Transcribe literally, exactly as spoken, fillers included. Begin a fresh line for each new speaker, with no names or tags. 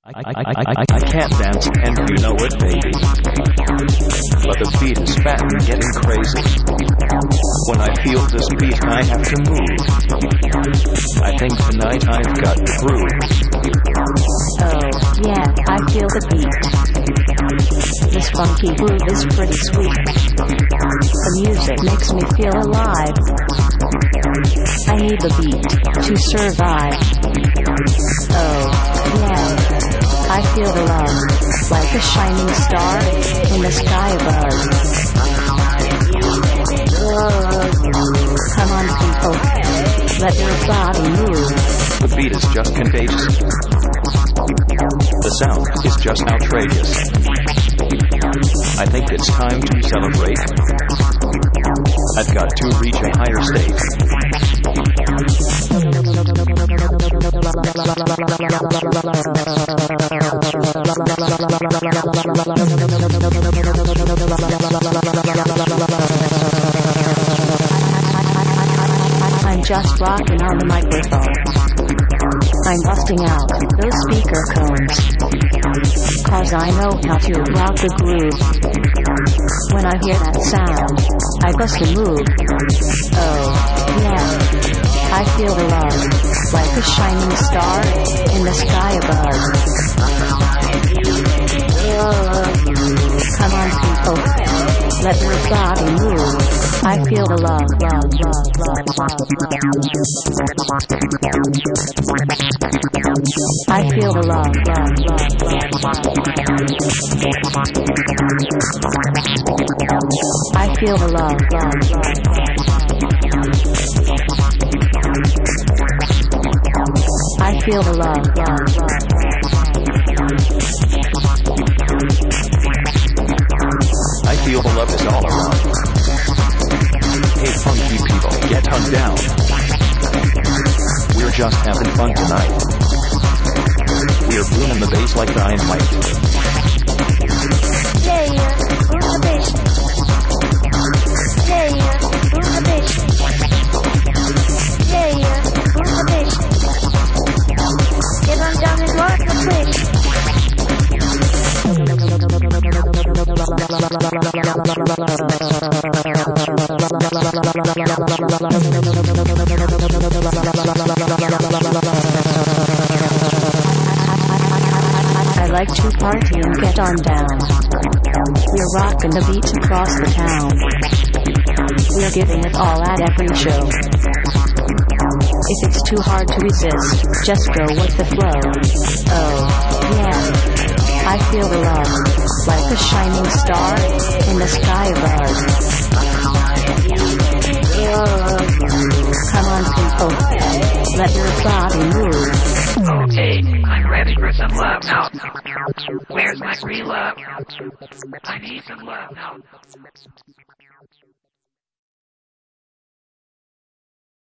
I, I, I, I, I can't dance, and you know it, baby. But the beat is fat and getting crazy. When I feel this beat, I have to move. I think tonight I've got the groove.
Oh, yeah, I feel the beat. This funky groove is pretty sweet. The music makes me feel alive. I need the beat to survive. Oh, yeah. I feel the love, like a shining star in the sky above. Come on, people, let your body move.
The beat is just contagious. The sound is just outrageous. I think it's time to celebrate. I've got to reach a higher state.
I'm just rocking on the microphone. I'm busting out those speaker cones, 'cause I know how to rock the groove. When I hear that sound, I bust a move. Oh, yeah, I feel the love, like a shining star in the sky above. Come on, people, let your body move. I feel the love, love, love, love, love. I feel the love, love, love, love, love. I feel the love, love, love, love. I feel the love, love, love.
I feel the love is all around. Hey, funky people, get hugged down. We're just having fun tonight. We're booming the bass like dynamite.
Yeah, yeah, boom the bass. Yeah, yeah, boom the bass. Yeah, yeah, boom the bass. Get on down and rock the place.
I like to party and get on down. We're rocking the beats across the town. We're giving it all at every show. If it's too hard to resist, just go with the flow. Oh, yeah. I feel the love, like a shining star in the sky above. Come on, people, let your body move.
Okay, I'm ready for some love now. Where's my free love? I need some love now.